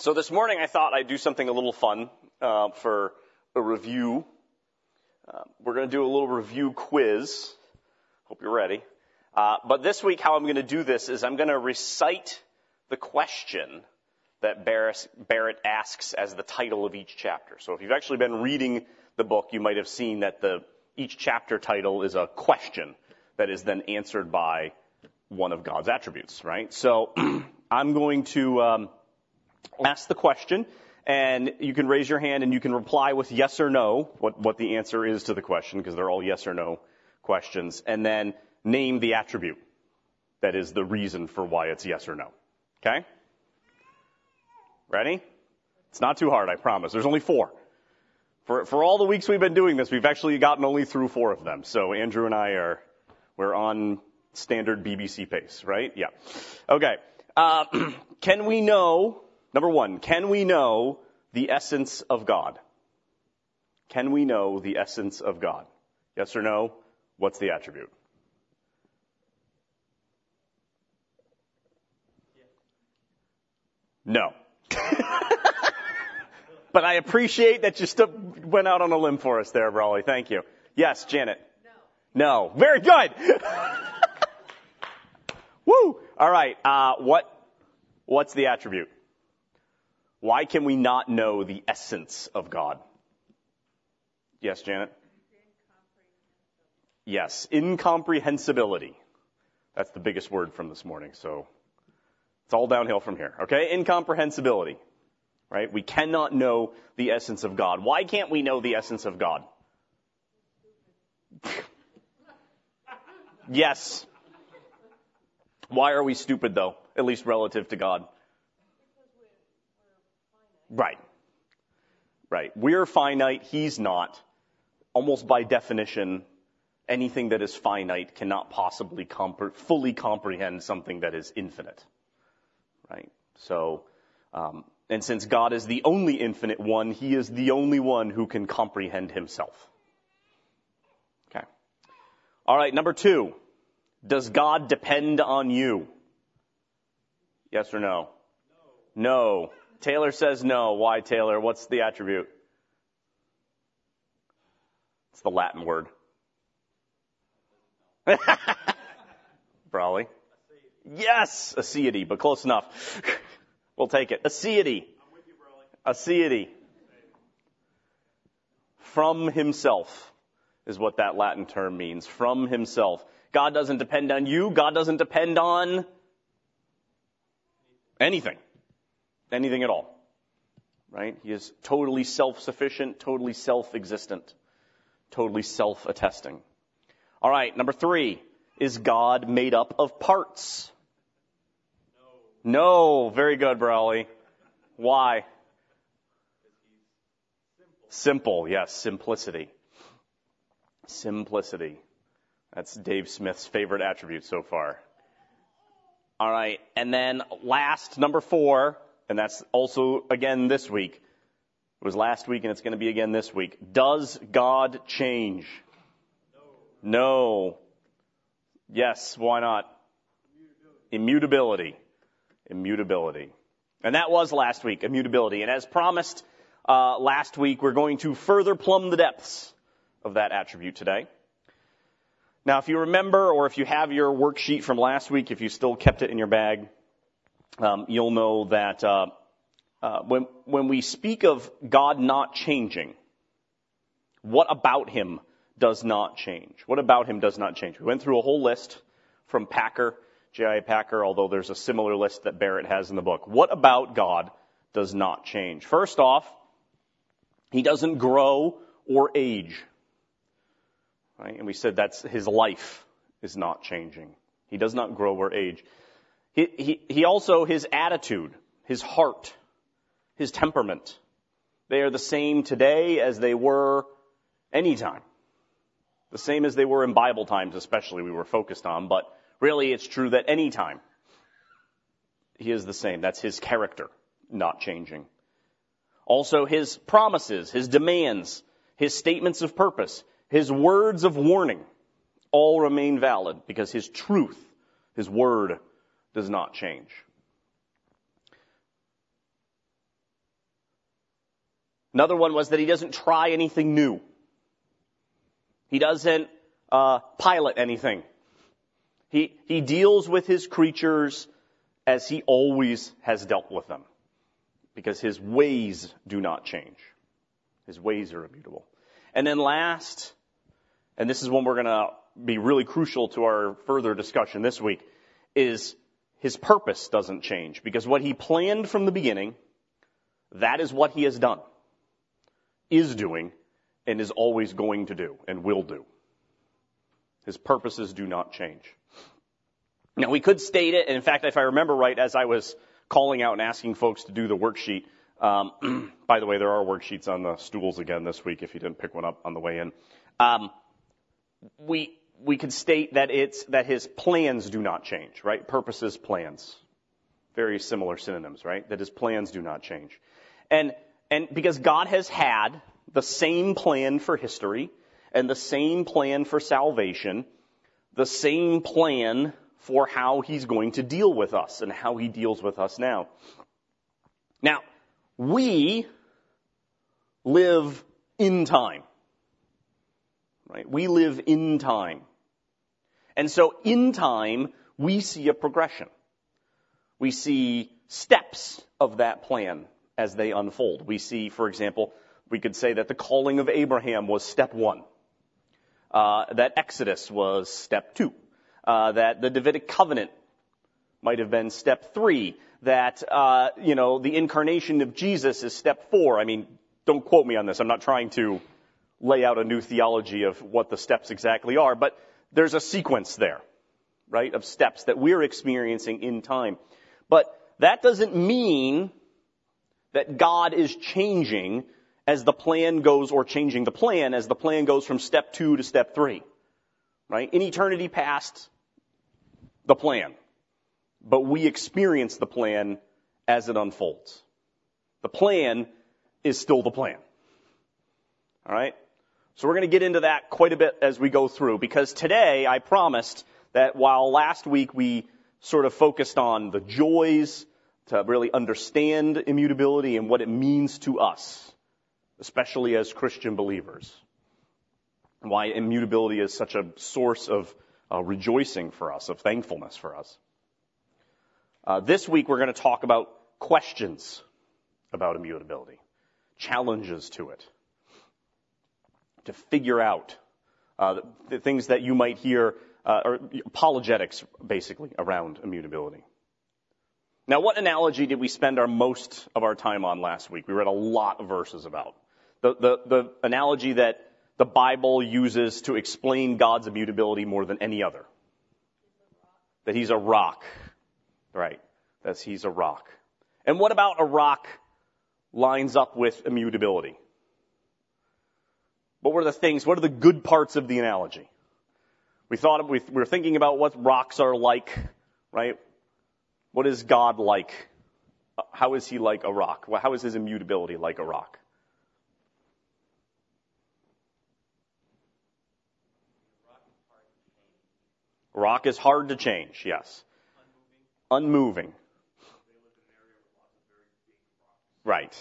So this morning I thought I'd do something a little fun for a review. We're going to do a little review quiz. Hope you're ready. But this week how I'm going to do this is I'm going to recite the question that Barrett asks as the title of each chapter. So if you've actually been reading the book, you might have seen that each chapter title is a question that is then answered by one of God's attributes, right? So I'm going to ask the question, and you can raise your hand and you can reply with yes or no, what the answer is to the question, because they're all yes or no questions, and then name the attribute that is the reason for why it's yes or no. Okay? Ready? It's not too hard, I promise. There's only 4. For all the weeks we've been doing this, we've actually gotten only through 4 of them. So Andrew and I we're on standard BBC pace, right? Yeah. Okay. Can we know, number 1, can we know the essence of God? Can we know the essence of God? Yes or no? What's the attribute? No. But I appreciate that you still went out on a limb for us there, Brawley. Thank you. Yes, Janet. No. Very good. Woo. All right. What's the attribute? Why can we not know the essence of God? Yes, Janet. Yes, incomprehensibility. That's the biggest word from this morning. So it's all downhill from here. Okay, incomprehensibility. Right? We cannot know the essence of God. Why can't we know the essence of God? Yes. Why are we stupid, though? At least relative to God. Right. We're finite. He's not. Almost by definition, anything that is finite cannot possibly fully comprehend something that is infinite. Right? So, and since God is the only infinite one, He is the only one who can comprehend Himself. Okay. All right, number 2. Does God depend on you? Yes or no? No. Taylor says no. Why, Taylor? What's the attribute? It's the Latin word. Brawley? Yes! Aseity, but close enough. We'll take it. Aseity. I'm with you, Brawley. Aseity. From Himself is what that Latin term means. From Himself. God doesn't depend on you. God doesn't depend on anything. Anything at all. Right? He is totally self-sufficient, totally self-existent, totally self-attesting. All right, number 3. Is God made up of parts? No. Very good, Brawley. Why? Simple, yes, simplicity. Simplicity. That's Dave Smith's favorite attribute so far. All right, and then last, number 4, and that's also again this week. It was last week and it's going to be again this week. Does God change? No. Yes, why not? Immutability. And that was last week, immutability. And as promised last week, we're going to further plumb the depths of that attribute today. Now, if you remember, or if you have your worksheet from last week, if you still kept it in your bag, you'll know that when we speak of God not changing, what about Him does not change? What about Him does not change? We went through a whole list from Packer, J.I. Packer, although there's a similar list that Barrett has in the book. What about God does not change? First off, He doesn't grow or age. Right? And we said that's His life is not changing. He does not grow or age. He also, His attitude, His heart, His temperament, they are the same today as they were anytime. The same as they were in Bible times, especially, we were focused on. But really, it's true that any time He is the same. That's His character, not changing. Also, His promises, His demands, His statements of purpose, His words of warning, all remain valid because His truth, His word, does not change. Another one was that he doesn't try anything new. He doesn't pilot anything. He deals with his creatures as he always has dealt with them, because his ways do not change. His ways are immutable. And then last, and this is one we're going to be really crucial to our further discussion this week, is his purpose doesn't change, because what he planned from the beginning, that is what he has done, is doing, and is always going to do, and will do. His purposes do not change. Now, we could state it, and in fact, if I remember right, as I was calling out and asking folks to do the worksheet, by the way, there are worksheets on the stools again this week if you didn't pick one up on the way in. We could state that that his plans do not change, right? Purposes, plans. Very similar synonyms, right? That his plans do not change. And because God has had the same plan for history and the same plan for salvation, the same plan for how he's going to deal with us and how he deals with us now. Now, we live in time, right? We live in time. And so in time, we see a progression. We see steps of that plan as they unfold. We see, for example, we could say that the calling of Abraham was step 1. That Exodus was step 2. That the Davidic covenant might have been step 3. That, the incarnation of Jesus is step 4. I mean, don't quote me on this. I'm not trying to lay out a new theology of what the steps exactly are, but there's a sequence there, right, of steps that we're experiencing in time. But that doesn't mean that God is changing as the plan goes, or changing the plan as the plan goes from step 2 to step 3, right? In eternity past, the plan. But we experience the plan as it unfolds. The plan is still the plan. All right? So we're going to get into that quite a bit as we go through, because today I promised that while last week we sort of focused on the joys to really understand immutability and what it means to us, especially as Christian believers, why immutability is such a source of rejoicing for us, of thankfulness for us. This week we're going to talk about questions about immutability, challenges to it, to figure out the things that you might hear, or apologetics basically around immutability. Now, what analogy did we spend most of our time on last week? We read a lot of verses about. The analogy that the Bible uses to explain God's immutability more than any other. That he's a rock. Right. He's a rock. And what about a rock lines up with immutability? What are the good parts of the analogy? We were thinking about what rocks are like, right? What is God like? How is he like a rock? How is his immutability like a rock? Rock is hard to change, yes. Unmoving. Right.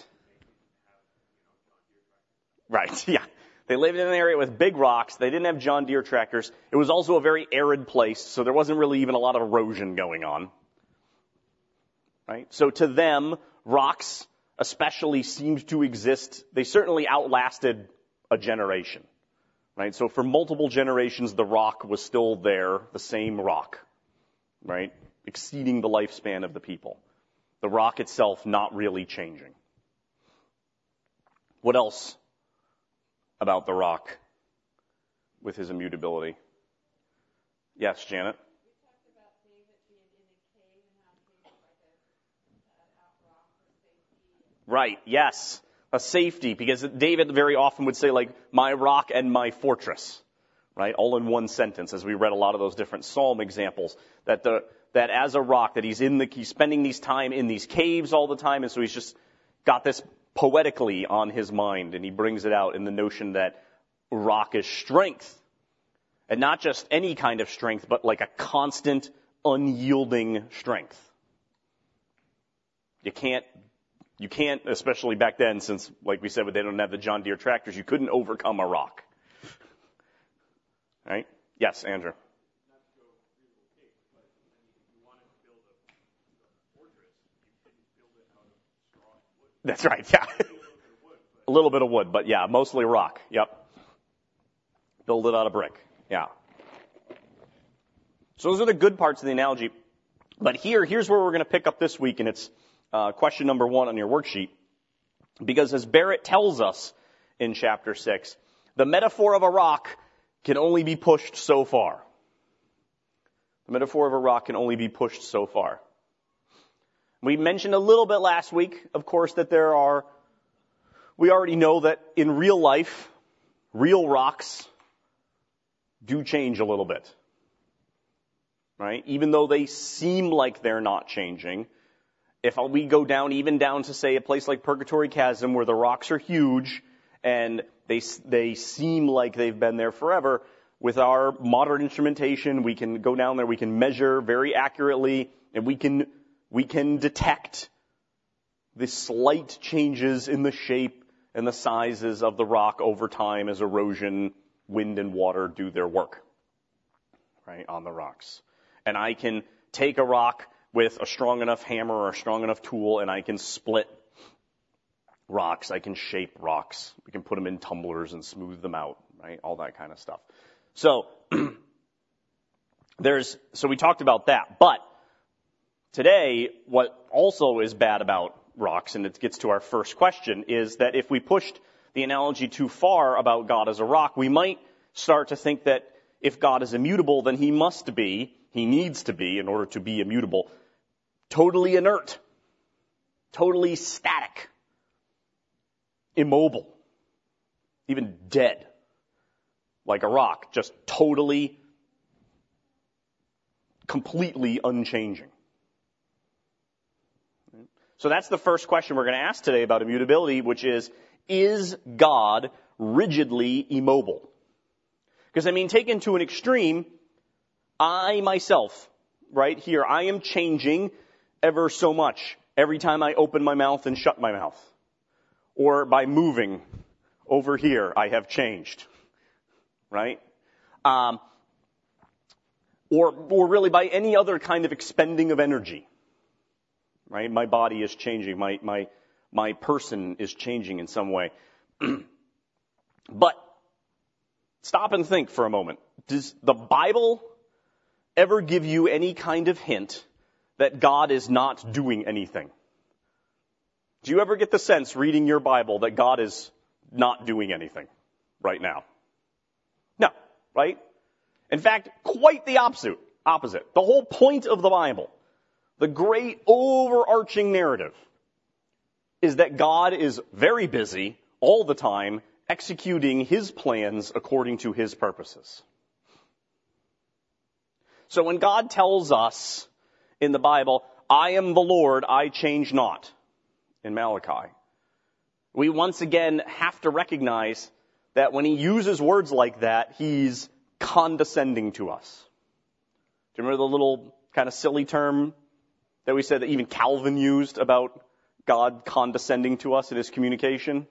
Right, yeah. They lived in an area with big rocks. They didn't have John Deere tractors. It was also a very arid place, so there wasn't really even a lot of erosion going on. Right? So to them, rocks especially seemed to exist. They certainly outlasted a generation. Right? So for multiple generations, the rock was still there, the same rock. Right? Exceeding the lifespan of the people. The rock itself not really changing. What else about the rock with his immutability? Yes, Janet? We talked about David being in a cave and how he was like a rock for safety. Right, yes. A safety, because David very often would say, like, my rock and my fortress. Right? All in one sentence, as we read a lot of those different psalm examples. That as a rock, that he's spending these time in these caves all the time, and so he's just got this poetically on his mind, and he brings it out in the notion that rock is strength. And not just any kind of strength, but like a constant, unyielding strength. You can't You can't, especially back then, since, like we said, they don't have the John Deere tractors, you couldn't overcome a rock. Right? Yes, Andrew. That's right, yeah. A little bit of wood, but yeah, mostly rock. Yep. Build it out of brick. Yeah. So those are the good parts of the analogy. But here's where we're going to pick up this week, and it's question number 1 on your worksheet. Because as Barrett tells us in chapter 6, the metaphor of a rock can only be pushed so far. The metaphor of a rock can only be pushed so far. We mentioned a little bit last week, of course, that we already know that in real life, real rocks do change a little bit. Right? Even though they seem like they're not changing, if we go even down to, say, a place like Purgatory Chasm where the rocks are huge and they seem like they've been there forever, with our modern instrumentation, we can go down there, we can measure very accurately, and we can detect the slight changes in the shape and the sizes of the rock over time as erosion, wind, and water do their work, right, on the rocks. And I can take a rock with a strong enough hammer or a strong enough tool, and I can split rocks. I can shape rocks. We can put them in tumblers and smooth them out, right? All that kind of stuff. So, so we talked about that. But today, what also is bad about rocks, and it gets to our first question, is that if we pushed the analogy too far about God as a rock, we might start to think that if God is immutable, then he needs to be, in order to be immutable, totally inert, totally static, immobile, even dead, like a rock, just totally, completely unchanging. So that's the first question we're going to ask today about immutability, which is God rigidly immobile? Because, taken to an extreme, I myself, right here, I am changing ever so much every time I open my mouth and shut my mouth. Or by moving over here, I have changed, right? Or really by any other kind of expending of energy, right? My body is changing. My person is changing in some way. But stop and think for a moment. Does the Bible ever give you any kind of hint that God is not doing anything? Do you ever get the sense, reading your Bible, that God is not doing anything right now? No, right? In fact, quite the opposite. The whole point of the Bible, the great overarching narrative, is that God is very busy all the time executing his plans according to his purposes. So when God tells us in the Bible, I am the Lord, I change not, in Malachi, we once again have to recognize that when he uses words like that, he's condescending to us. Do you remember the little kind of silly term that we said that even Calvin used about God condescending to us in his communication?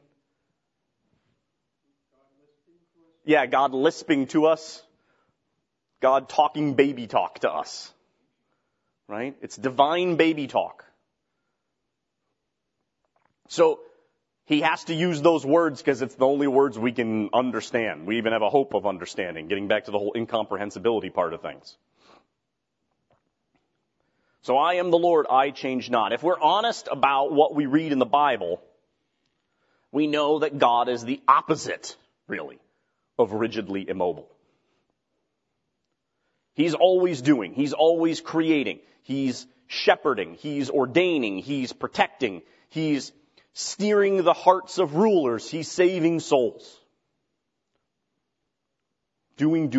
Yeah, God lisping to us. God talking baby talk to us. Right? It's divine baby talk. So, he has to use those words because it's the only words we can understand. We even have a hope of understanding, getting back to the whole incomprehensibility part of things. So, I am the Lord, I change not. If we're honest about what we read in the Bible, we know that God is the opposite, really, of rigidly immobile. He's always doing. He's always creating. He's shepherding. He's ordaining. He's protecting. He's steering the hearts of rulers. He's saving souls. Doing.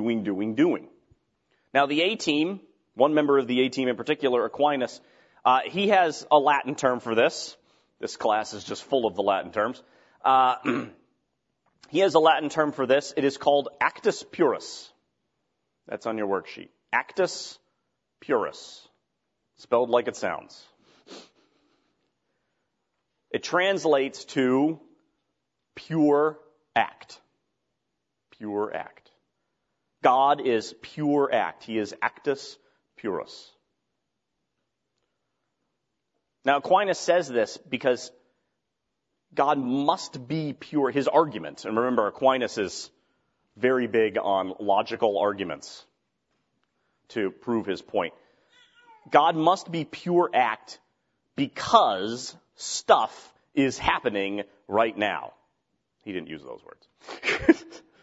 Now the A-team, one member of the A-team in particular, Aquinas, he has a Latin term for this. This class is just full of the Latin terms. He has a Latin term for this. It is called actus purus. That's on your worksheet. Actus purus. Spelled like it sounds. It translates to pure act. Pure act. God is pure act. He is actus purus. Now Aquinas says this because God must be pure. His argument, and remember Aquinas is very big on logical arguments to prove his point. God must be pure act because stuff is happening right now. He didn't use those words.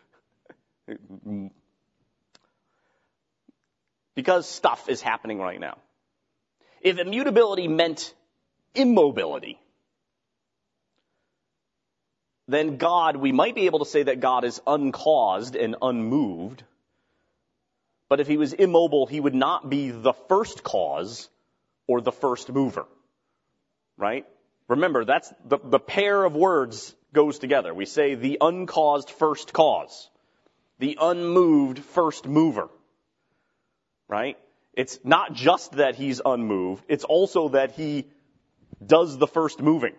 Because stuff is happening right now. If immutability meant immobility, then God, we might be able to say that God is uncaused and unmoved. But if he was immobile, he would not be the first cause or the first mover. Right? Remember, that's the pair of words goes together. We say the uncaused first cause, the unmoved first mover. Right? It's not just that he's unmoved, it's also that he does the first moving.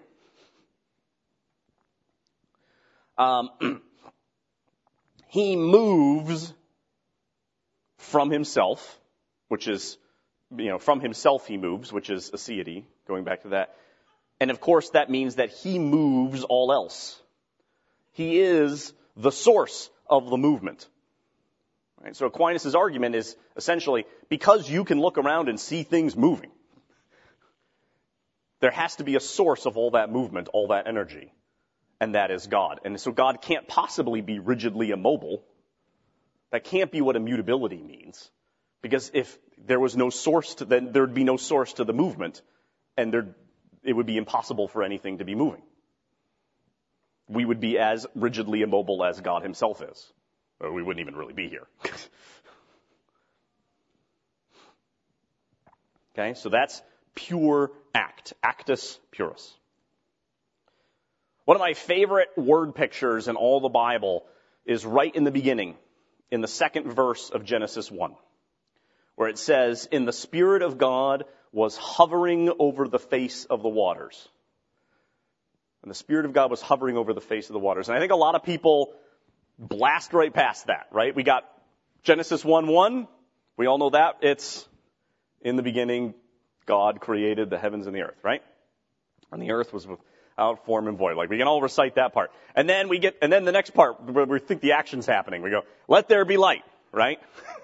He moves from himself, which is, from himself he moves, which is aseity, going back to that. And of course that means that he moves all else. He is the source of the movement. Right? So Aquinas' argument is essentially, because you can look around and see things moving, there has to be a source of all that movement, all that energy, and that is God. And so God can't possibly be rigidly immobile. That can't be what immutability means. Because if there was no source then there'd be no source to the movement, and it would be impossible for anything to be moving. We would be as rigidly immobile as God himself is. Or we wouldn't even really be here. Okay, so that's pure act, actus purus. One of my favorite word pictures in all the Bible is right in the beginning, in the second verse of Genesis 1, where it says, "In the Spirit of God was hovering over the face of the waters." And the Spirit of God was hovering over the face of the waters. And I think a lot of people blast right past that, right? We got Genesis 1:1. We all know that. It's in the beginning, God created the heavens and the earth, right? And the earth was without form and void. Like, we can all recite that part. And then the next part, where we think the action's happening. We go, let there be light, right?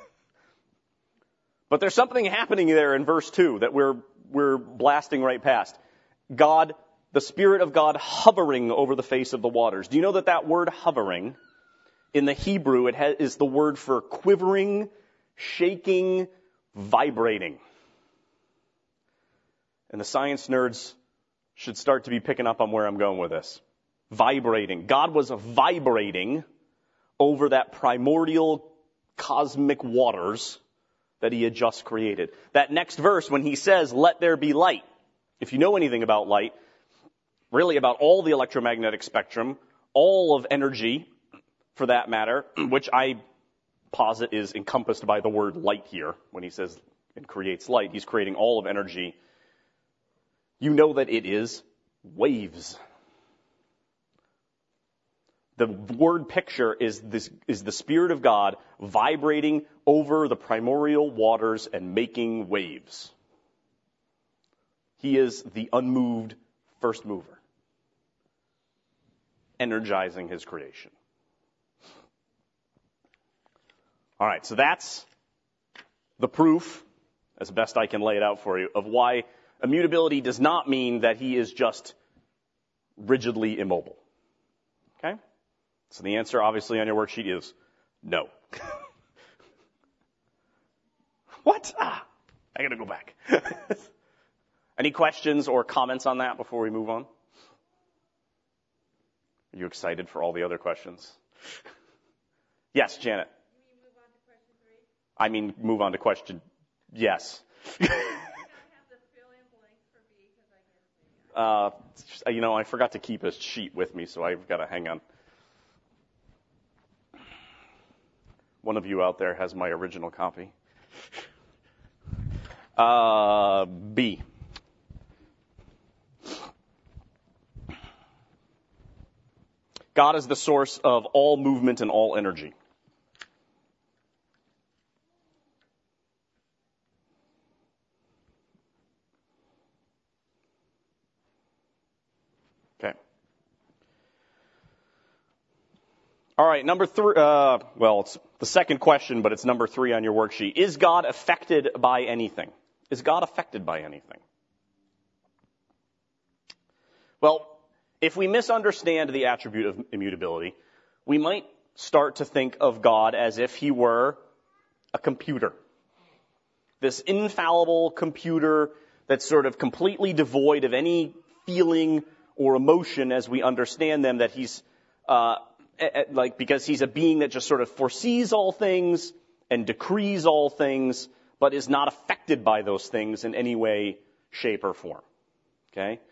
But there's something happening there in verse 2 that we're blasting right past. God, the Spirit of God hovering over the face of the waters. Do you know that word hovering, in the Hebrew, is the word for quivering, shaking, vibrating. And the science nerds should start to be picking up on where I'm going with this. Vibrating. God was vibrating over that primordial cosmic waters that he had just created. That next verse, when he says, let there be light, if you know anything about light, really about all the electromagnetic spectrum, all of energy, for that matter, which I posit is encompassed by the word light here. When he says it creates light, he's creating all of energy. You know that it is waves. The word picture is the Spirit of God vibrating over the primordial waters and making waves. He is the unmoved first mover, energizing his creation. All right, so that's the proof, as best I can lay it out for you, of why immutability does not mean that he is just rigidly immobile. Okay? So the answer, obviously, on your worksheet is no. What? I gotta go back. Any questions or comments on that before we move on? Are you excited for all the other questions? Yes, Janet. Move on to question. Yes. I forgot to keep a sheet with me, so I've got to hang on. One of you out there has my original copy. B. God is the source of all movement and all energy. Okay. All right, number 3, it's the second question, but it's number 3 on your worksheet. Is God affected by anything? Is God affected by anything? Well, if we misunderstand the attribute of immutability, we might start to think of God as if he were a computer. This infallible computer that's sort of completely devoid of any feeling or emotion as we understand them, that he's because he's a being that just sort of foresees all things and decrees all things, but is not affected by those things in any way, shape, or form. Okay?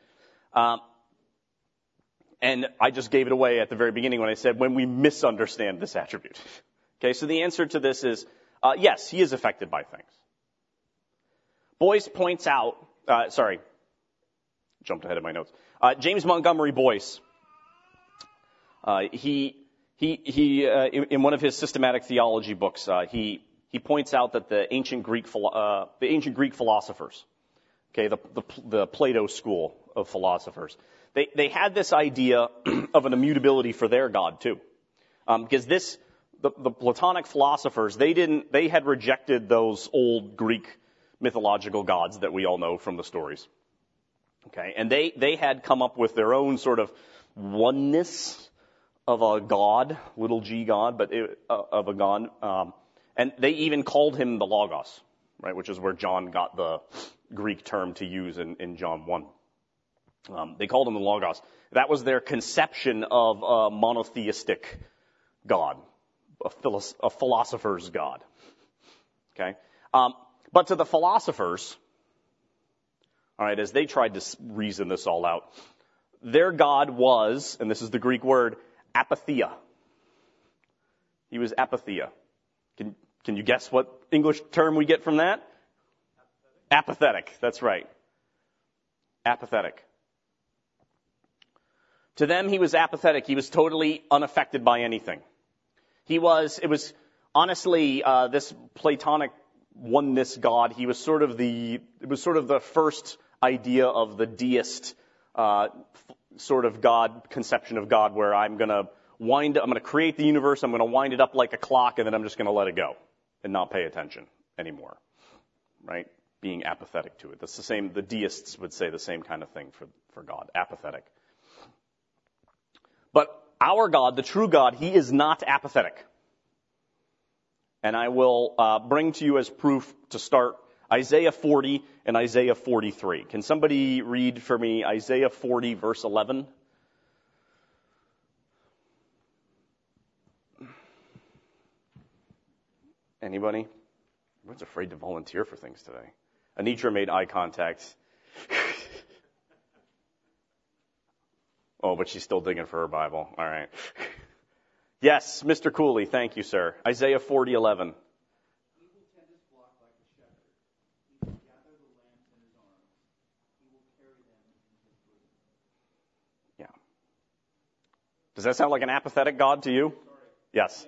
And I just gave it away at the very beginning when I said when we misunderstand this attribute. Okay, so the answer to this is yes, he is affected by things. Boyce points out, jumped ahead of my notes. James Montgomery Boyce, he in one of his systematic theology books, he points out that the ancient Greek philosophers, okay, the Plato school of philosophers, they had this idea of an immutability for their God too, because the Platonic philosophers, they had rejected those old Greek mythological gods that we all know from the stories. Okay, and they had come up with their own sort of oneness of a god, little g god, but of a god, and they even called him the Logos, right, which is where John got the Greek term to use in John 1. They called him the Logos. That was their conception of a monotheistic God, a philosopher's God. Okay, but to the philosophers, all right, as they tried to reason this all out, their God was, and this is the Greek word, apatheia. He was apatheia. Can you guess what English term we get from that? Apathetic. That's right. Apathetic. To them, he was apathetic. He was totally unaffected by anything. It was honestly, this Platonic oneness God, it was sort of the first idea of the deist, sort of God, conception of God, where I'm going to create the universe, I'm going to wind it up like a clock, and then I'm just going to let it go and not pay attention anymore. Right? Being apathetic to it. That's the same, the deists would say the same kind of thing for God, apathetic. But our God, the true God, he is not apathetic. And I will bring to you as proof to start Isaiah 40 and Isaiah 43. Can somebody read for me Isaiah 40 verse 11? Anybody? Everyone's afraid to volunteer for things today. Anitra made eye contact. Oh, but she's still digging for her Bible. All right. Yes, Mr. Cooley. Thank you, sir. Isaiah 40:11. Yeah. Does that sound like an apathetic God to you? Yes.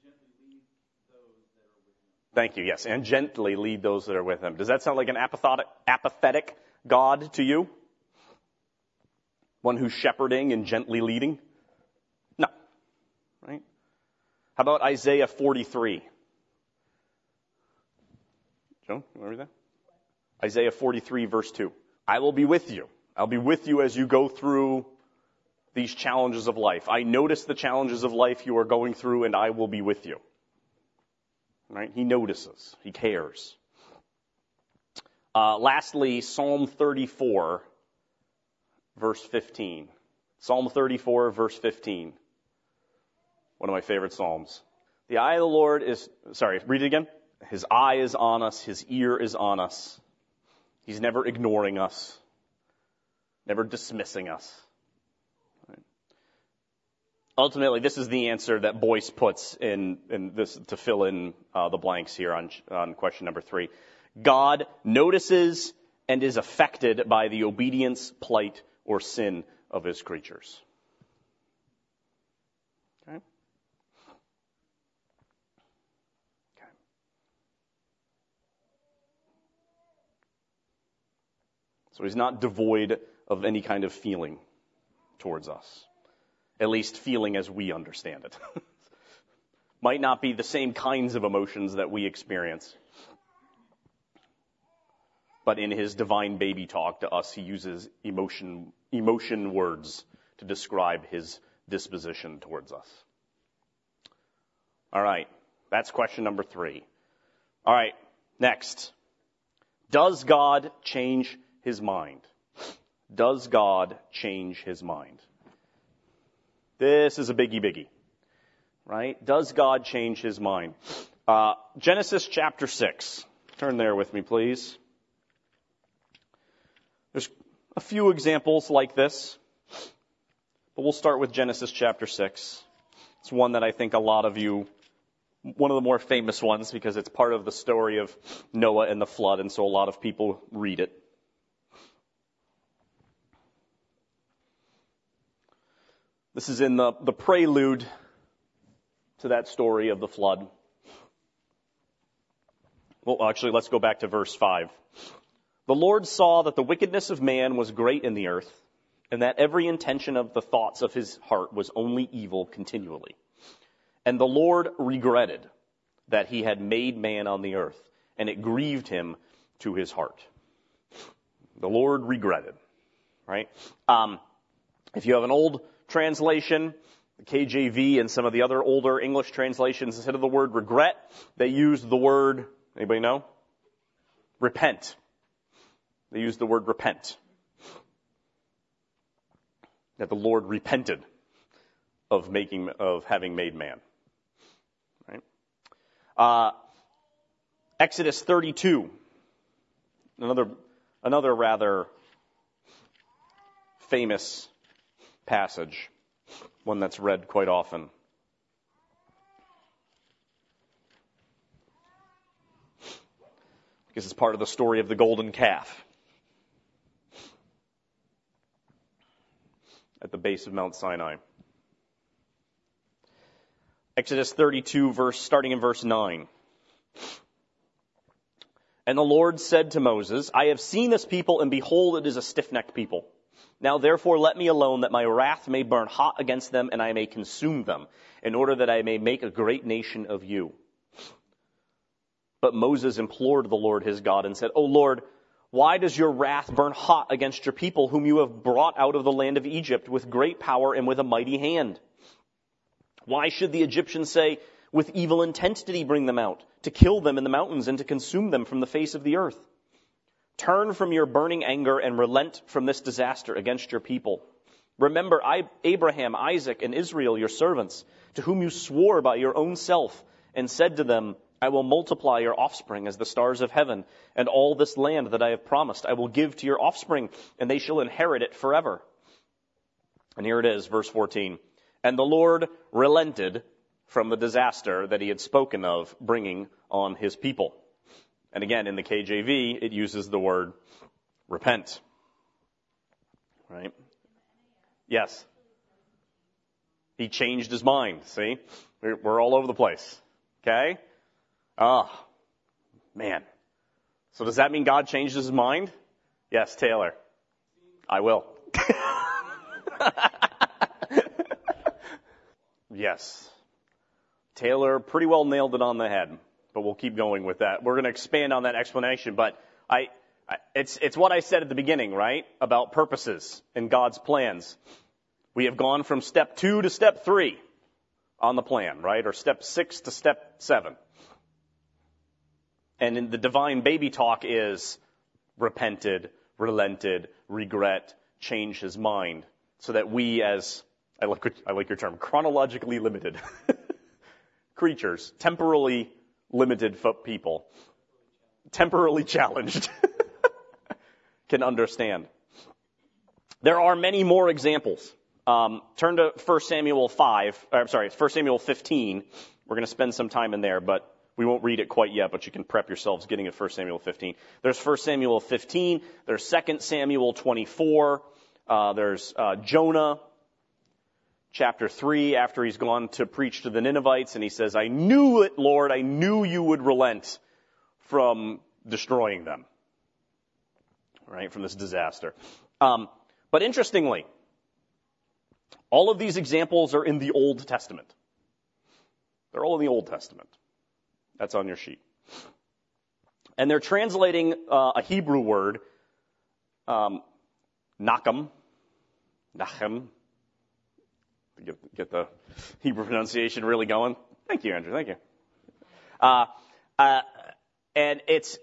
Thank you. Yes, and gently lead those that are with him. Does that sound like an apathetic God to you? One who's shepherding and gently leading? No. Right? How about Isaiah 43? Joan, you want to read that? Isaiah 43 verse 2. I will be with you. I'll be with you as you go through these challenges of life. I notice the challenges of life you are going through, and I will be with you. Right? He notices. He cares. Lastly, Psalm 34, verse 15. Psalm 34, verse 15. One of my favorite psalms. The eye of the Lord is, read it again. His eye is on us. His ear is on us. He's never ignoring us. Never dismissing us. Right? Ultimately, this is the answer that Boyce puts in this to fill in the blanks here on question number 3. God notices and is affected by the obedience, plight, or sin of his creatures. So he's not devoid of any kind of feeling towards us. At least feeling as we understand it. Might not be the same kinds of emotions that we experience. But in his divine baby talk to us, he uses emotion words to describe his disposition towards us. All right, that's question number 3. All right, next. Does God change his mind? Does God change his mind? This is a biggie, right? Does God change his mind? Genesis chapter 6. Turn there with me, please. There's a few examples like this, but we'll start with Genesis chapter 6. It's one that I think a lot of you, one of the more famous ones, because it's part of the story of Noah and the flood, and so a lot of people read it. This is in the prelude to that story of the flood. Well, actually, let's go back to verse 5. The Lord saw that the wickedness of man was great in the earth, and that every intention of the thoughts of his heart was only evil continually. And the Lord regretted that he had made man on the earth, and it grieved him to his heart. The Lord regretted, right? If you have an old translation, the KJV and some of the other older English translations, instead of the word regret, they use the word, anybody know? Repent. They use the word repent. That the Lord repented of having made man. Right? Exodus 32. Another rather famous passage, one that's read quite often. Because it's part of the story of the golden calf at the base of Mount Sinai. Exodus 32, starting in verse 9. And the Lord said to Moses, I have seen this people, and behold, it is a stiff-necked people. Now therefore let me alone, that my wrath may burn hot against them, and I may consume them, in order that I may make a great nation of you. But Moses implored the Lord his God and said, O Lord, why does your wrath burn hot against your people, whom you have brought out of the land of Egypt with great power and with a mighty hand? Why should the Egyptians say, with evil intent did he bring them out, to kill them in the mountains and to consume them from the face of the earth? Turn from your burning anger and relent from this disaster against your people. Remember Abraham, Isaac, and Israel, your servants, to whom you swore by your own self, and said to them, I will multiply your offspring as the stars of heaven, and all this land that I have promised I will give to your offspring, and they shall inherit it forever. And here it is, verse 14. And the Lord relented from the disaster that he had spoken of bringing on his people. And again, in the KJV, it uses the word repent. Right? Yes. He changed his mind. See? We're all over the place. Okay? Oh, man. So does that mean God changed his mind? Yes, Taylor. I will. Yes. Taylor pretty well nailed it on the head, but we'll keep going with that. We're going to expand on that explanation, but it's what I said at the beginning, right? About purposes and God's plans. We have gone from step 2 to step 3 on the plan, right? Or step 6 to step 7. And in the divine baby talk is repented, relented, regret, change his mind, so that we as, I like your term, chronologically limited creatures, temporally limited people, temporally challenged, can understand. There are many more examples. Turn to 1 Samuel 15. We're going to spend some time in there, but we won't read it quite yet, but you can prep yourselves getting at 1 Samuel 15. There's 1 Samuel 15. There's 2 Samuel 24. There's Jonah, chapter 3, after he's gone to preach to the Ninevites, and he says, I knew it, Lord. I knew you would relent from destroying them. right, from this disaster. But interestingly, all of these examples are in the Old Testament. They're all in the Old Testament. That's on your sheet. And they're translating a Hebrew word, Nachem, to get the Hebrew pronunciation really going. Thank you, Andrew. Thank you. And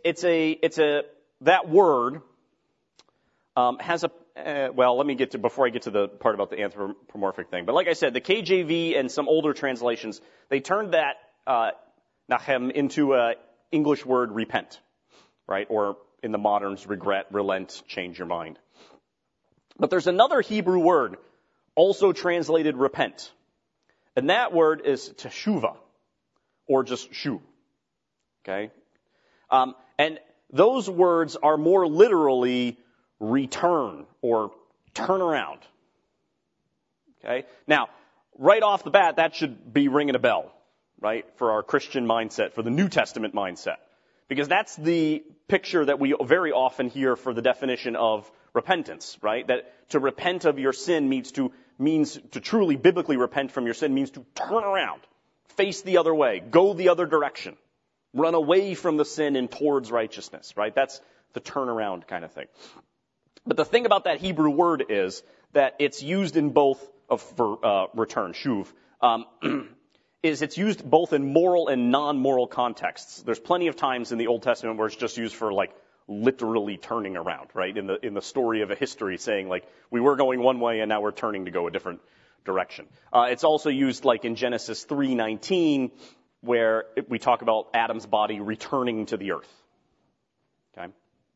that word has a, well, let me get to, before I get to the part about the anthropomorphic thing. But like I said, the KJV and some older translations, they turned that Nachem into a English word repent, right? Or in the moderns, regret, relent, change your mind. But there's another Hebrew word also translated repent. And that word is teshuva, or just shu. Okay? And those words are more literally return or turn around. Okay? Now, right off the bat, that should be ringing a bell, right? For our Christian mindset, for the New Testament mindset. Because that's the picture that we very often hear for the definition of repentance, right? That to repent of your sin means to truly biblically repent from your sin means to turn around, face the other way, go the other direction, run away from the sin and towards righteousness, right? That's the turnaround kind of thing. But the thing about that Hebrew word is that it's used in both for return, shuv, is it's used both in moral and non-moral contexts. There's plenty of times in the Old Testament where it's just used for like literally turning around, right? In the story of a history saying like we were going one way and now we're turning to go a different direction. It's also used like in Genesis 3:19 where we talk about Adam's body returning to the earth. Okay?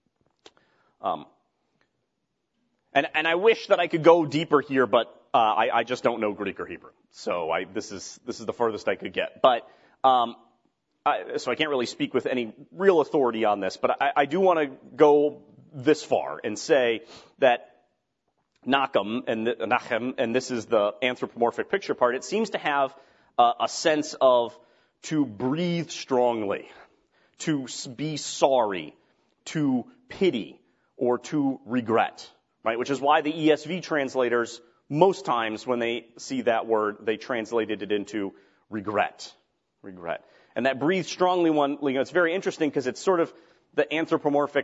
And I wish that I could go deeper here, but I just don't know Greek or Hebrew. So this is the furthest I could get. But so I can't really speak with any real authority on this, but I do want to go this far and say that Nachem, and this is the anthropomorphic picture part, it seems to have a sense of to breathe strongly, to be sorry, to pity, or to regret, right? Which is why the ESV translators, most times when they see that word, they translated it into regret. Regret. And that breathe strongly one, it's very interesting because it's sort of the anthropomorphic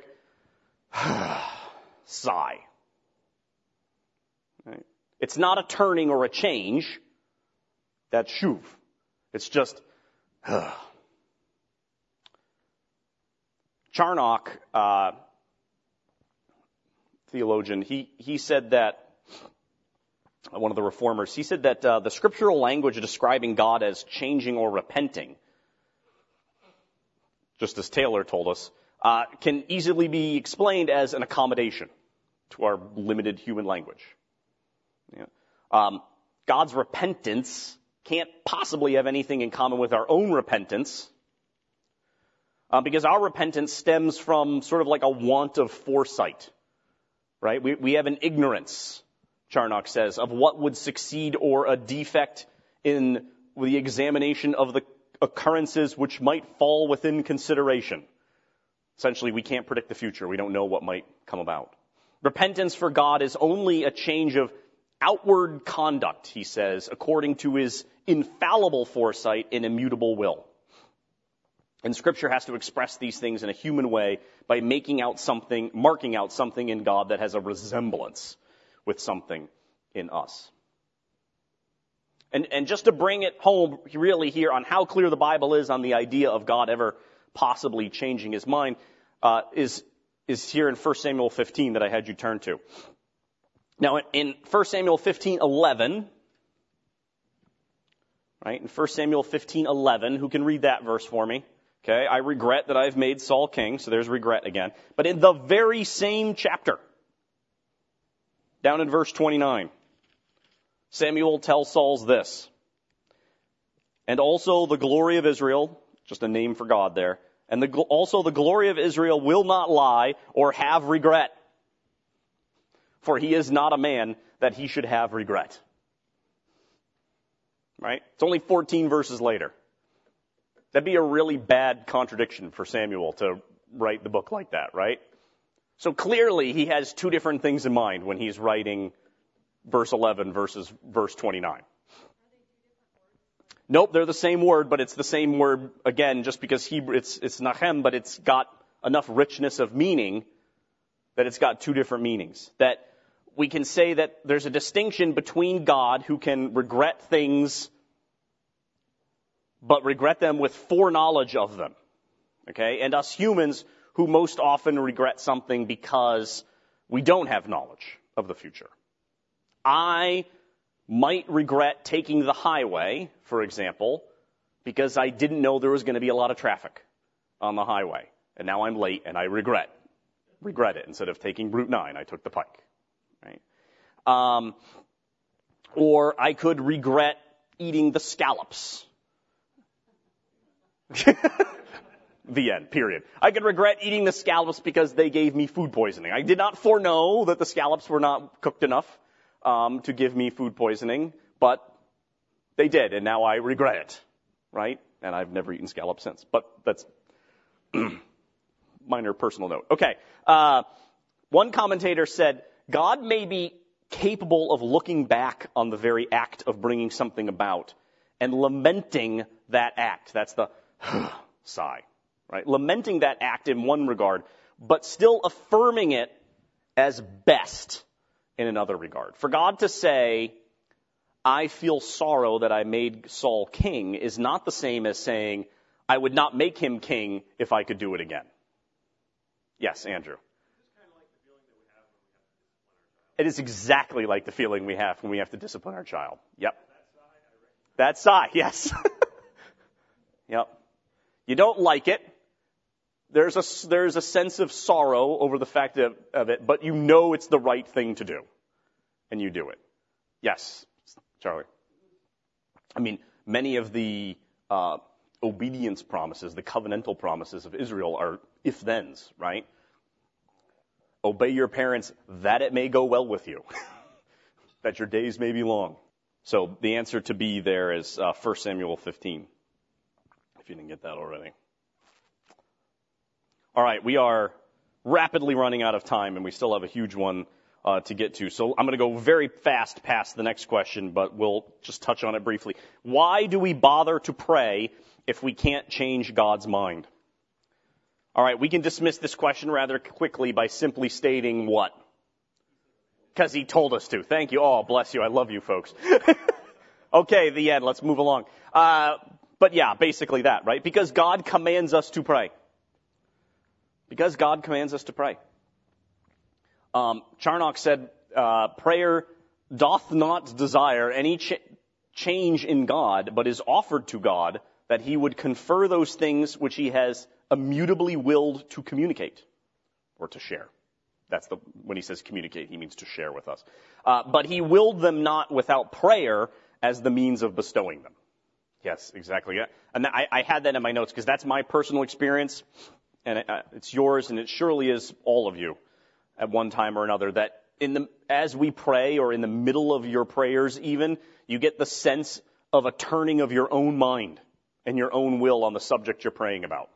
sigh. Right? It's not a turning or a change. That's shuv. It's just Charnock, theologian, he said that, one of the reformers, he said that the scriptural language describing God as changing or repenting, just as Taylor told us, can easily be explained as an accommodation to our limited human language. Yeah. God's repentance can't possibly have anything in common with our own repentance, because our repentance stems from sort of like a want of foresight, right? We have an ignorance, Charnock says, of what would succeed or a defect in the examination of the occurrences which might fall within consideration. Essentially, we can't predict the future. We don't know what might come about. Repentance for God is only a change of outward conduct, he says, according to his infallible foresight and immutable will. And Scripture has to express these things in a human way by marking out something in God that has a resemblance with something in us. And just to bring it home really here on how clear the Bible is on the idea of God ever possibly changing his mind, is here in 1 Samuel 15 that I had you turn to. Now in 1 Samuel 15:11, right, in 1 Samuel 15:11, who can read that verse for me? Okay, I regret that I've made Saul king, so there's regret again. But in the very same chapter, down in verse 29, Samuel tells Saul this, and also the glory of Israel, just a name for God there, and also the glory of Israel will not lie or have regret, for he is not a man that he should have regret. Right? It's only 14 verses later. That'd be a really bad contradiction for Samuel to write the book like that, right? So clearly he has two different things in mind when he's writing verse 11 versus verse 29. Nope, they're the same word, but it's the same word, again, just because Hebrew, it's nachem, but it's got enough richness of meaning that it's got two different meanings. That we can say that there's a distinction between God, who can regret things, but regret them with foreknowledge of them. Okay? And us humans, who most often regret something because we don't have knowledge of the future. I might regret taking the highway, for example, because I didn't know there was going to be a lot of traffic on the highway. And now I'm late and I regret it. Instead of taking Route 9, I took the Pike. Right? Or I could regret eating the scallops. The end, period. I could regret eating the scallops because they gave me food poisoning. I did not foreknow that the scallops were not cooked enough to give me food poisoning, but they did, and now I regret it, right? And I've never eaten scallops since, but that's minor personal note. Okay, one commentator said, God may be capable of looking back on the very act of bringing something about and lamenting that act. That's the sigh, right? Lamenting that act in one regard, but still affirming it as best in another regard. For God to say, I feel sorrow that I made Saul king, is not the same as saying, I would not make him king if I could do it again. Yes, Andrew. It is exactly like the feeling we have when we have to discipline our child. Yep. That sigh, yes. Yep. You don't like it. There's a sense of sorrow over the fact of it, but you know it's the right thing to do. And you do it. Yes, Charlie. I mean, many of the obedience promises, the covenantal promises of Israel are if-thens, right? Obey your parents that it may go well with you, that your days may be long. So the answer to B there is 1 Samuel 15, if you didn't get that already. All right, we are rapidly running out of time, and we still have a huge one to get to. So I'm going to go very fast past the next question, but we'll just touch on it briefly. Why do we bother to pray if we can't change God's mind? All right, we can dismiss this question rather quickly by simply stating what? Because he told us to. Thank you. Oh, bless you. I love you folks. Okay, the end. Let's move along. But yeah, basically that, right? Because God commands us to pray. Because God commands us to pray. Charnock said, prayer doth not desire any change in God, but is offered to God that he would confer those things which he has immutably willed to communicate or to share. When he says communicate, he means to share with us. But he willed them not without prayer as the means of bestowing them. Yes, exactly. And I had that in my notes because that's my personal experience, and it's yours, and it surely is all of you at one time or another, that as we pray, or in the middle of your prayers even, you get the sense of a turning of your own mind and your own will on the subject you're praying about.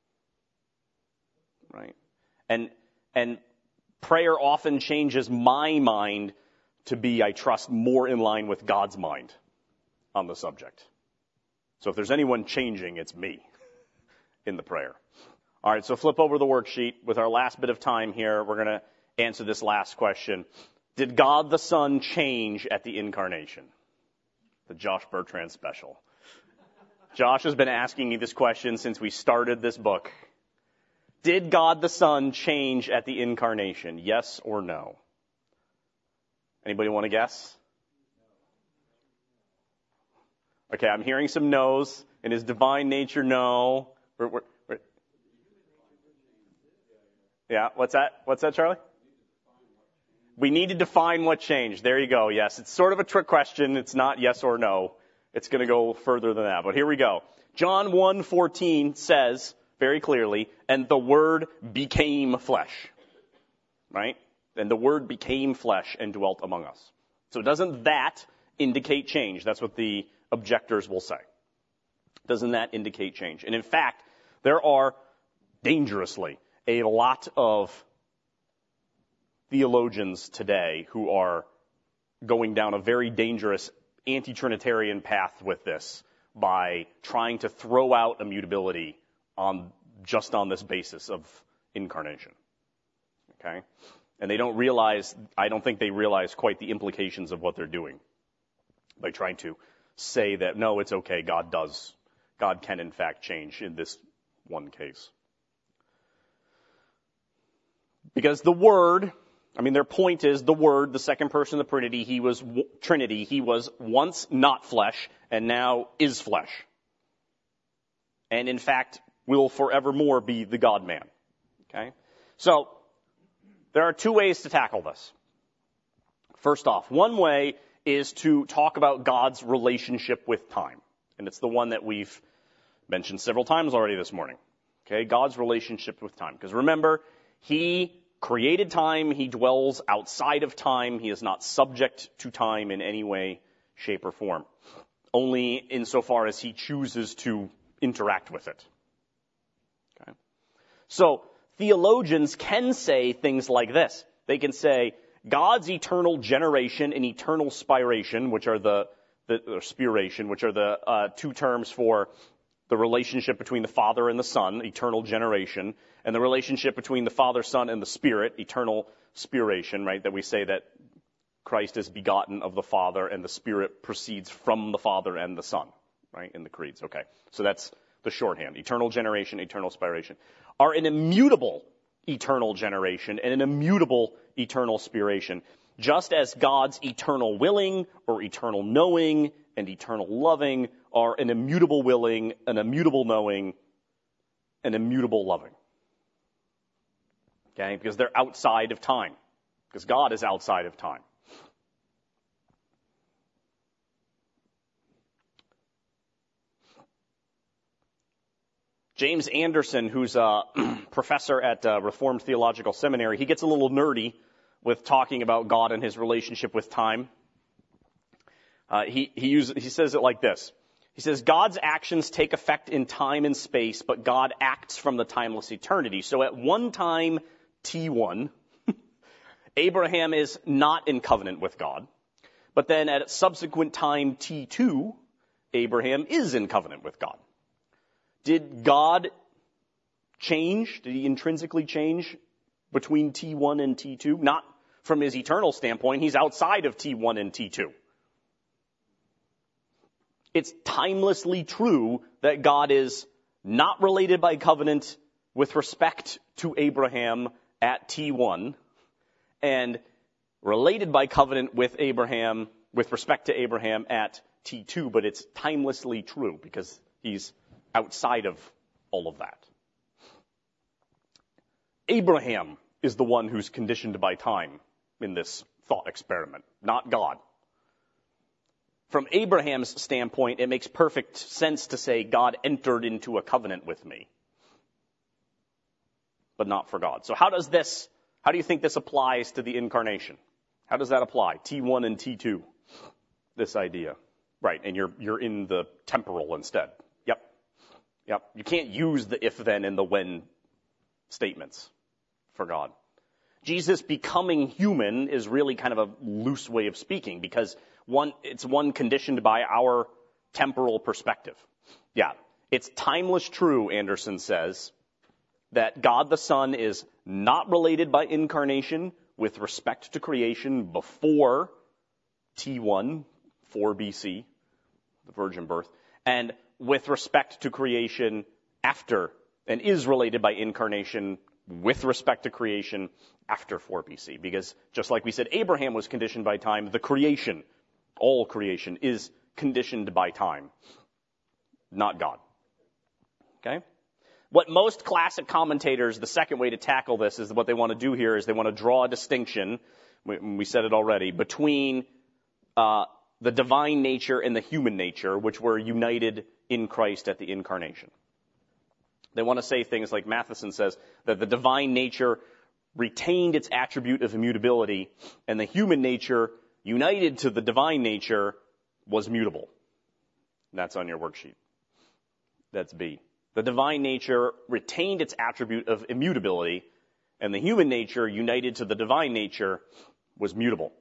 Right? And prayer often changes my mind to be, I trust, more in line with God's mind on the subject. So if there's anyone changing, it's me in the prayer. All right, so flip over the worksheet. With our last bit of time here, we're going to answer this last question. Did God the Son change at the incarnation? The Josh Bertrand special. Josh has been asking me this question since we started this book. Did God the Son change at the incarnation? Yes or no? Anybody want to guess? Okay, I'm hearing some no's. In his divine nature, no. Yeah, what's that? What's that, Charlie? We need to define what changed. There you go. Yes, it's sort of a trick question. It's not yes or no. It's going to go further than that. But here we go. John 1:14 says very clearly, and the Word became flesh. Right? And the Word became flesh and dwelt among us. So doesn't that indicate change? That's what the objectors will say. Doesn't that indicate change? And in fact, there are dangerously a lot of theologians today who are going down a very dangerous anti-Trinitarian path with this by trying to throw out immutability just on this basis of incarnation. Okay? And they don't realize, I don't think they realize quite the implications of what they're doing by trying to say that, no, it's okay, God can in fact change in this one case. Because the Word, their point is the Word, the second person of the Trinity, he was once not flesh and now is flesh. And in fact, will forevermore be the God-man. Okay? So, there are two ways to tackle this. First off, one way is to talk about God's relationship with time. And it's the one that we've mentioned several times already this morning. Okay? God's relationship with time. Because remember, He created time. He dwells outside of time. He is not subject to time in any way, shape, or form. Only insofar as He chooses to interact with it. Okay? So, theologians can say things like this. They can say, God's eternal generation and eternal spiration, which are the spiration, which are the two terms for the relationship between the Father and the Son, eternal generation, and the relationship between the Father, Son, and the Spirit, eternal spiration, right? That we say that Christ is begotten of the Father and the Spirit proceeds from the Father and the Son, right? In the creeds. Okay. So that's the shorthand. Eternal generation, eternal spiration are an immutable eternal generation and an immutable eternal spiration. Just as God's eternal willing or eternal knowing and eternal loving are an immutable willing, an immutable knowing, an immutable loving. Okay? Because they're outside of time. Because God is outside of time. James Anderson, who's a professor at Reformed Theological Seminary, he gets a little nerdy with talking about God and his relationship with time. He says it like this. He says, God's actions take effect in time and space, but God acts from the timeless eternity. So at one time, T1, Abraham is not in covenant with God. But then at a subsequent time, T2, Abraham is in covenant with God. Did God change? Did he intrinsically change between T1 and T2? Not from his eternal standpoint. He's outside of T1 and T2. It's timelessly true that God is not related by covenant with respect to Abraham at T1 and related by covenant with Abraham, with respect to Abraham at T2, but it's timelessly true because he's outside of all of that. Abraham is the one who's conditioned by time in this thought experiment, not God. From Abraham's standpoint, it makes perfect sense to say God entered into a covenant with me, but not for God. So how do you think this applies to the incarnation? How does that apply? T1 and T2, this idea. Right, and you're in the temporal instead. Yep. You can't use the if, then, and the when statements for God. Jesus becoming human is really kind of a loose way of speaking because it's one conditioned by our temporal perspective. Yeah, it's timeless true, Anderson says, that God the Son is not related by incarnation with respect to creation before T1, 4 BC, the virgin birth, and with respect to creation after, and is related by incarnation with respect to creation after 4 BC. Because just like we said, Abraham was conditioned by time, the creation, all creation, is conditioned by time, not God. Okay? What most classic commentators, the second way to tackle this is what they want to do here is they want to draw a distinction, we said it already, between the divine nature and the human nature, which were united in Christ at the incarnation. They want to say things like Matheson says, that the divine nature retained its attribute of immutability, and the human nature, united to the divine nature, was mutable. That's on your worksheet. That's B. The divine nature retained its attribute of immutability, And the human nature, united to the divine nature, was mutable.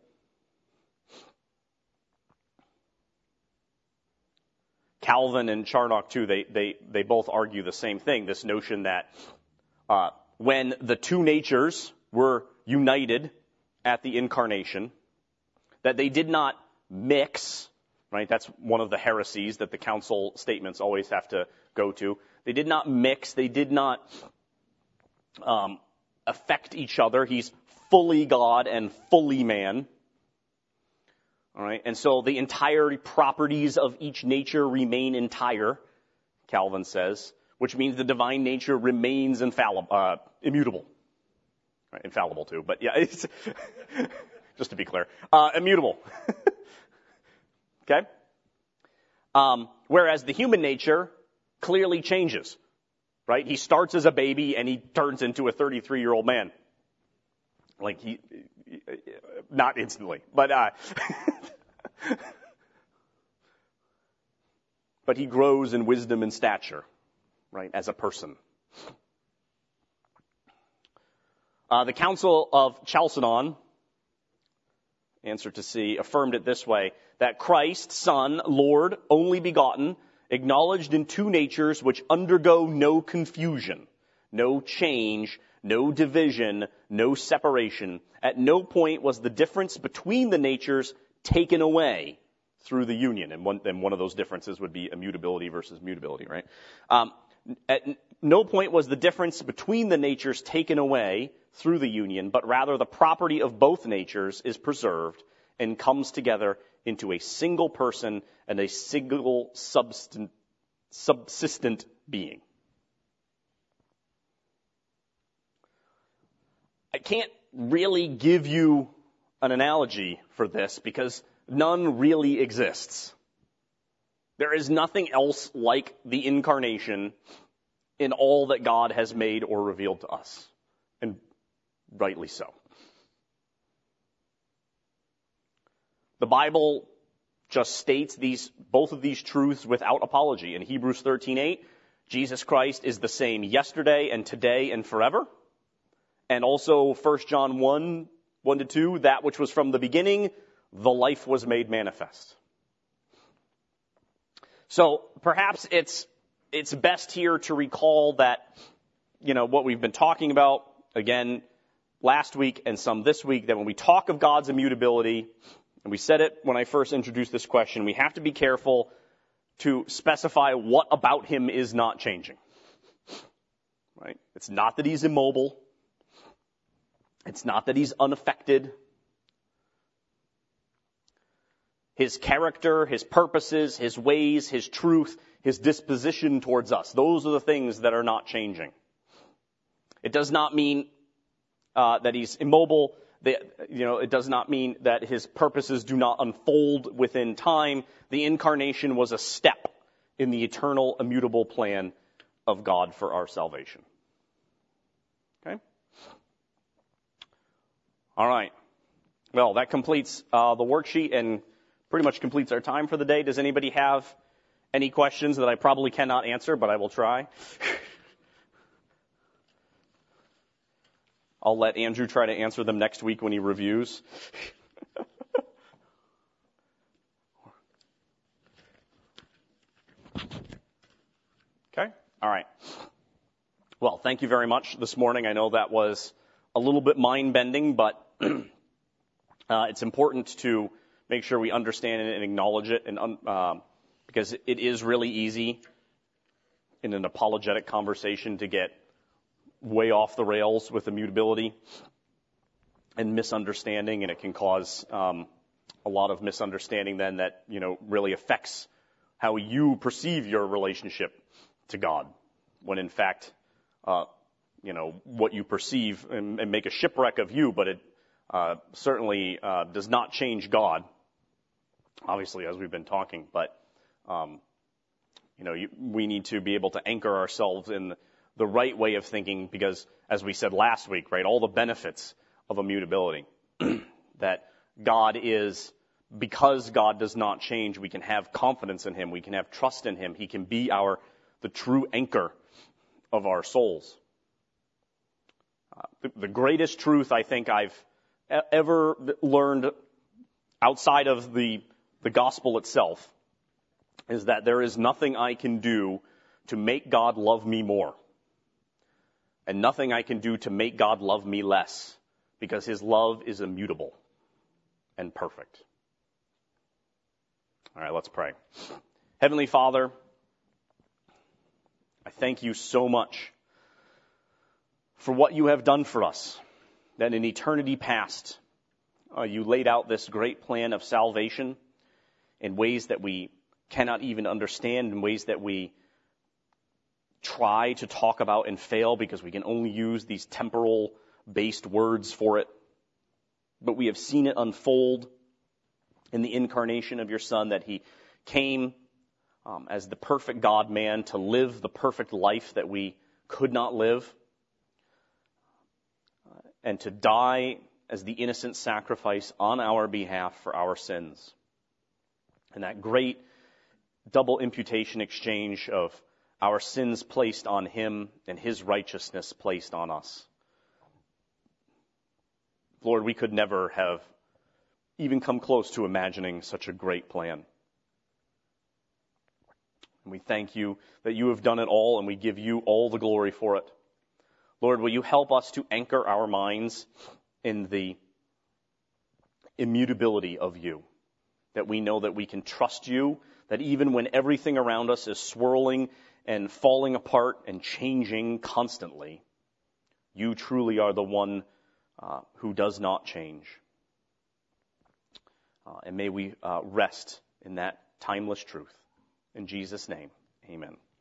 Calvin and Charnock, too, they both argue the same thing, this notion that when the two natures were united at the incarnation, that they did not mix, right? That's one of the heresies that the council statements always have to go to. They did not mix, they did not affect each other. He's fully God and fully man. All right, and so the entire properties of each nature remain entire, Calvin says, which means the divine nature remains immutable. Right, infallible too, but yeah, it's just to be clear, immutable. Okay? Whereas the human nature clearly changes, right? He starts as a baby and he turns into a 33-year-old man. Like not instantly, but but he grows in wisdom and stature, right, as a person. The Council of Chalcedon, answer to C, affirmed it this way, that Christ, Son, Lord, only begotten, acknowledged in two natures which undergo no confusion, no change, no division, no separation. At no point was the difference between the natures taken away through the union. And one of those differences would be immutability versus mutability, right? At no point was the difference between the natures taken away through the union, but rather the property of both natures is preserved and comes together into a single person and a single subsistent being. I can't really give you an analogy for this because none really exists. There is nothing else like the incarnation in all that God has made or revealed to us, and rightly so. The Bible just states both of these truths without apology. In Hebrews 13:8, Jesus Christ is the same yesterday and today and forever. And also 1 John 1:1-2, that which was from the beginning, the life was made manifest. So perhaps it's best here to recall that, what we've been talking about, again, last week and some this week, that when we talk of God's immutability, and we said it when I first introduced this question, we have to be careful to specify what about him is not changing. Right? It's not that he's immobile. It's not that he's unaffected. His character, his purposes, his ways, his truth, his disposition towards us, those are the things that are not changing. It does not mean that he's immobile. It does not mean that his purposes do not unfold within time. The incarnation was a step in the eternal, immutable plan of God for our salvation. Okay? All right. Well, that completes the worksheet and pretty much completes our time for the day. Does anybody have any questions that I probably cannot answer, but I will try? I'll let Andrew try to answer them next week when he reviews. Okay? All right. Well, thank you very much this morning. I know that was a little bit mind-bending, but it's important to make sure we understand it and acknowledge it, and because it is really easy in an apologetic conversation to get way off the rails with immutability and misunderstanding, and it can cause a lot of misunderstanding then that really affects how you perceive your relationship to God, when in fact what you perceive and make a shipwreck of you, but it certainly does not change God, obviously, as we've been talking. But we need to be able to anchor ourselves in the right way of thinking, because, as we said last week, right, all the benefits of immutability, that God is, because God does not change, we can have confidence in him, we can have trust in him, he can be the true anchor of our souls. The greatest truth I think I've ever learned outside of the gospel itself is that there is nothing I can do to make God love me more, and nothing I can do to make God love me less, because his love is immutable and perfect. All right, let's pray. Heavenly Father, I thank you so much for what you have done for us, that in eternity past, you laid out this great plan of salvation in ways that we cannot even understand, in ways that we try to talk about and fail because we can only use these temporal-based words for it. But we have seen it unfold in the incarnation of your Son, that he came as the perfect God-man to live the perfect life that we could not live, and to die as the innocent sacrifice on our behalf for our sins. And that great double imputation exchange of our sins placed on him and his righteousness placed on us. Lord, we could never have even come close to imagining such a great plan. And we thank you that you have done it all, and we give you all the glory for it. Lord, will you help us to anchor our minds in the immutability of you, that we know that we can trust you, that even when everything around us is swirling and falling apart and changing constantly, you truly are the one who does not change. And may we rest in that timeless truth. In Jesus' name, amen.